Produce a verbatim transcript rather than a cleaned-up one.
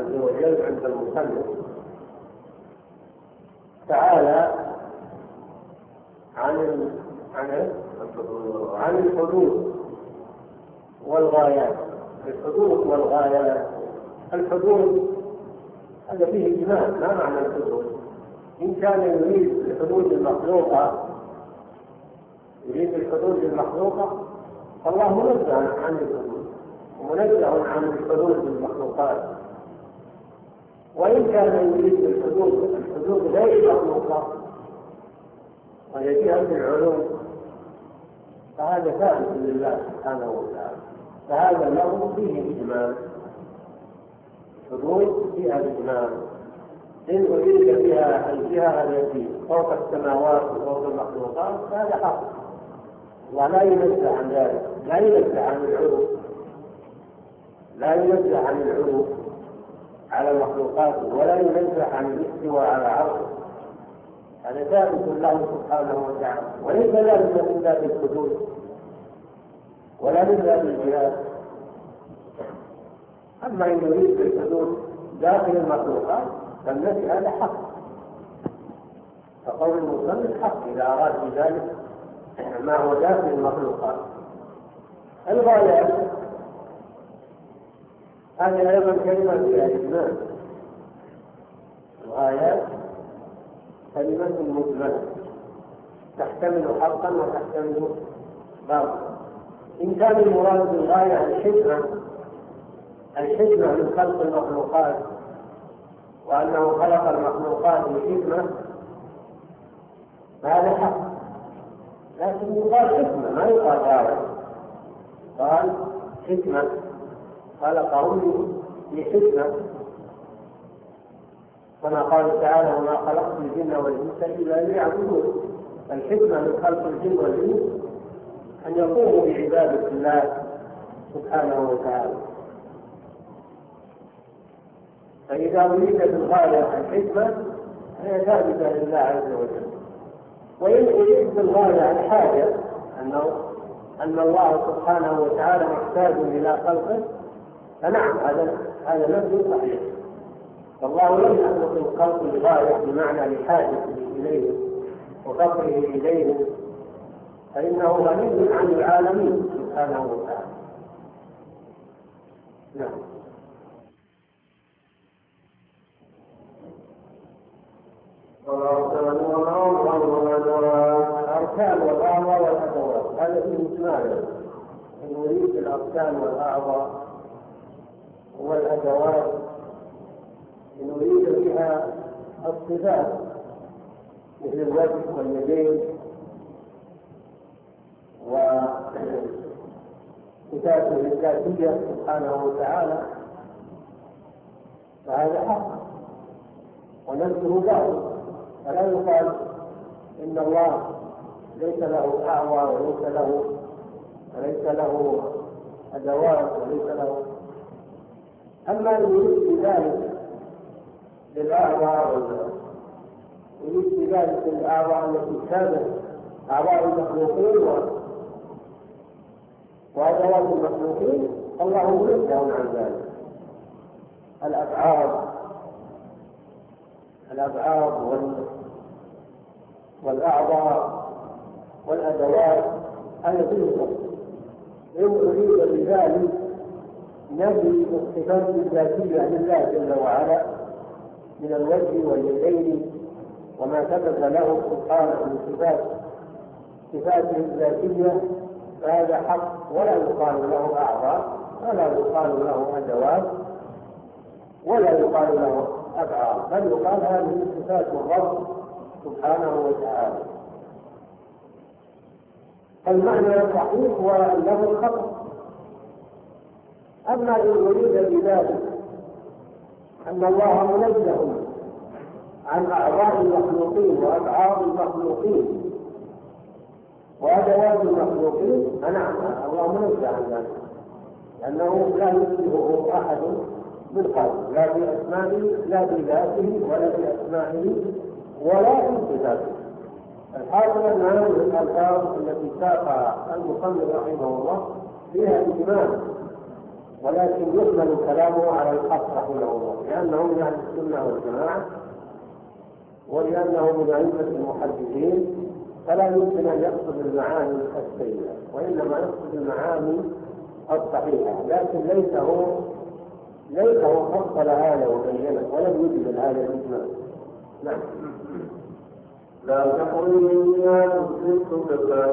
عز وجل عند المصنف تعالى عن عن عن الحدود والغايات. الحدود والغايات، الحدود هذا فيه إجمال، ما معنى الحدود؟ إن كان يريد الحدود المخلوقة يريد الحدود المخلوقة فالله منزه عن الحدود ومنزه عن الحدود المخلوقات. وإن كان يريد الحدود الحدود غير المخلوقة وهي جهة العلوم فهذا ثابت لله سبحانه وتعالى، فهذا له فيه إجمال. حدود فيها إجمال، إن أريد بها الجهة التي فوق السماوات وفوق المخلوقات فهذا حق، ولا ينزه عن ذلك، لا ينزه عن العلو، لا ينزه عن العلو على المخلوقات، ولا ينزه عن الاستواء على عرشه. هذا ثابت له سبحانه وتعالى، وليس ذلك من باب الحدود ولا من باب الجهاد. أما إن يريد الحدود داخل المخلوقات فالنفي هذا حق، فقول المصنف حق إذا أراد بذلك ما هو داخل المخلوقات. الغايات هذه أيضا كلمة فيها إجمال. الغايات كلمة مجملة تحتمل حقا وتحتمل باطلا. إن كان المراد بالغاية الحكمة الحكمة من خلق المخلوقات وأنه خلق المخلوقات بحكمة فهذا حق، لكن يقال حكمة ما يقال غاية. قال حكمة خلقهم بحكمة كما قال تعالى وما خلقت الجن والإنس إلا ليعبدون. الحكمة من خلق الجن والإنس أن يقوموا بعبادة الله سبحانه وتعالى. فإذا أريد بالغاية الحكمة هي ثابتة لله عز وجل. وإن أريد بالغاية الحاجة أنه أن الله سبحانه وتعالى محتاج إلى خلقه فنعم هذا هذا نفي صحيح. فالله لم يخلق الخلق لغاية بمعنى لحاجته إليه وفقره إليه، فإنه غني عن العالمين سبحانه وتعالى. نعم. الأركان والأعضاء والأدوات هذا فيه إجمال. نريد الأركان والأعضاء والأدوات نريد بها الصفات مثل الوجه واليدين وصفاته الذاتية سبحانه وتعالى فهذا حق ونفسه باطل. فلا يقال إن الله ليس له أعضاء وليس له وليس له أدوات وليس له. أما يريد بذلك للأعضاء يريد بذلك للأعضاء التي كانت أعضاء المخلوقين وأدوات المخلوقين الله منزه عن ذلك. الأبعاد الأبعاد والأعضاء والأدوات هذا كله. إن أريد بذلك نفي الصفات الذاتية لله جل وعلا من الوجه واليدين وما ثبت له سبحانه من صفات صفاته الذاتية فهذا حق، ولا يقال له أعضاء ولا يقال له أدوات ولا يقال له أبعاد، بل يقال هذه صفات الرب سبحانه وتعالى. المعنى الصحيح هو أنه الخطأ. أما إن أريد بذلك أن الله منزه عن أعضاء المخلوقين وأبعاد المخلوقين وأدوات المخلوقين فنعم الله منزه عن ذلك، لأنه لا يشبهه أحد بالخلق لا بأسمائه لا بذاته ولا بأسمائه ولا في صفاته. الحاصل أن هذه الألفاظ التي ساقها المصنف رحمه الله فيها إجمال ولكن يحمل كلامه على الحق رحمه الله، لأنه من أهل السنة والجماعة ولأنه من أئمة المحدثين، فلا يمكن أن يقصد المعاني السيئة، وإنما يقصد المعاني الصحيحة، لكن ليس هو ليس هو فصل هذا وبينه ولم يجمل هذا الإجمال. نعم. لا تقل إني أشركت بالله